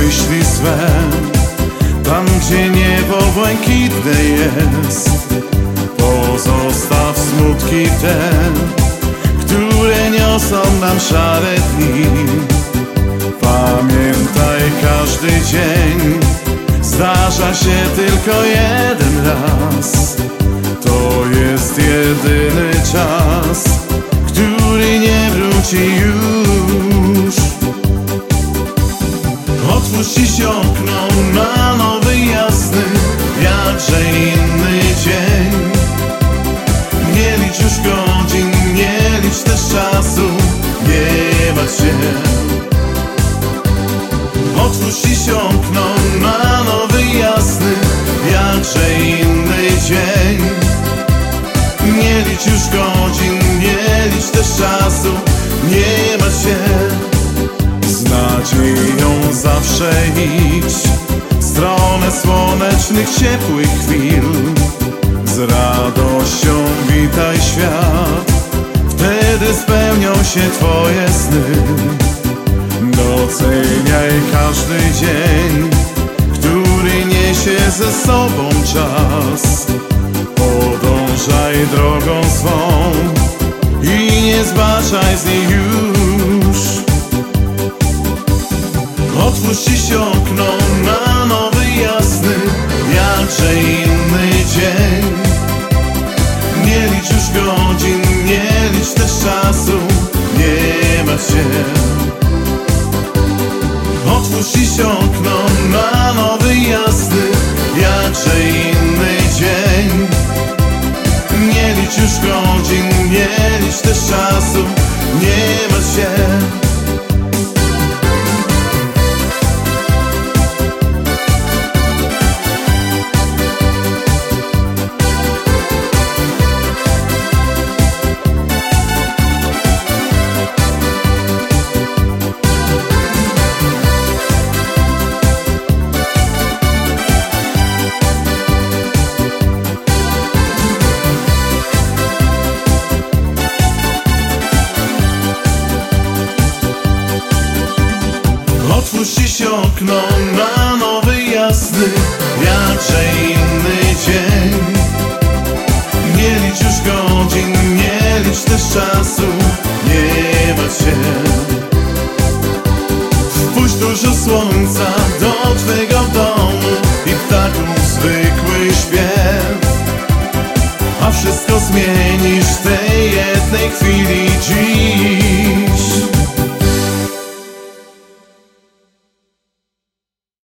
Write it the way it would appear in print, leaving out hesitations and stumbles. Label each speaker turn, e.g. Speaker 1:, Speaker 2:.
Speaker 1: myśli swe, tam gdzie niebo błękitne jest. Pozostaw smutki te, które niosą nam szare dni. Pamiętaj, każdy dzień zdarza się tylko jeden raz. To jest jedyny czas, który nie wróci już. Otwórz dziś okno na nowy, jasny, jakże inny dzień. Nie licz już godzin, nie licz też czasu, nie bać się. Otwórz dziś okno na nowy, jasny, jakże inny dzień. Nie licz już godzin, nie licz też czasu, nie bać się. Z nadzieją zawsze idź w stronę słonecznych, ciepłych chwil. Z radością witaj świat, wtedy spełnią się twoje sny. Doceniaj każdy dzień, który niesie ze sobą czas. Podążaj drogą swą i nie zbaczaj z niej już. Otwórz dziś okno na nowy, jasny, jakże inny dzień. Nie licz już godzin, nie licz też czasu, nie martw się. Otwórz dziś okno na nowy, jasny, jakże inny dzień. Nie licz już godzin, nie licz też czasu, nie martw się. Otwórz dziś okno na nowy, jasny, jakże inny dzień. Nie licz już godzin, nie licz też czasu, nie martw się. Wpuść dużo słońca do twego domu i ptaków zwykły śpiew, a wszystko zmienisz w tej jednej chwili dziś.